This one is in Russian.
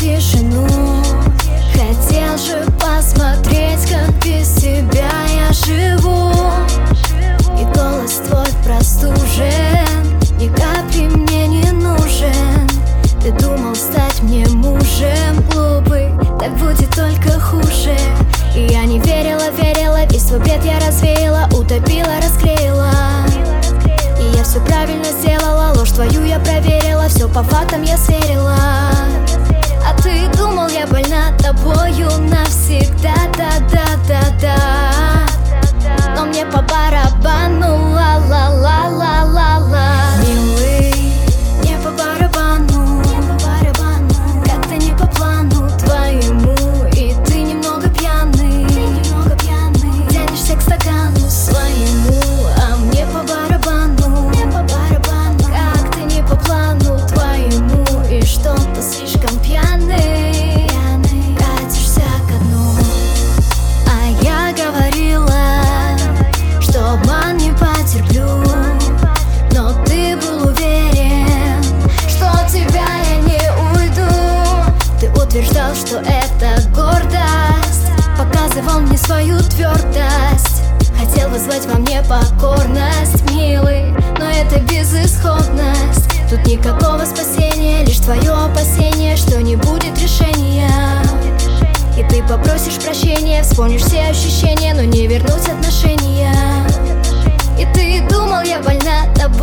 тишину. Хотел же посмотреть, как без тебя я живу. И голос твой простужен, ни капли мне не нужен. Ты думал стать мне мужем, глупый, так будет только хуже. И я не верила, верила, весь свой бред я развеяла, утопила, расклеила. И я все правильно сделала, ложь твою я проверила, все по фактам я сверила. А ты думал, я больна тобою навсегда, да-да-да-да. Но мне по барабану, ла-ла-ла-ла-ла-ла. Милый, мне по барабану, как-то не по плану твоему. И ты немного пьяный, тянешься к стакану своему. А мне по барабану, как-то не по плану твоему. И что-то слишком пьяный, катишься ко дну. А я говорила, что обман не потерплю, но ты был уверен, что от тебя я не уйду. Ты утверждал, что это гордость, показывал мне свою твердость, хотел вызвать во мне покорность, милый, но это безысходность. Тут никакого спасения, лишь твое опасение, что не будет решения. И ты попросишь прощения, вспомнишь все ощущения, но не вернуть отношения. И ты думал, я больна тобой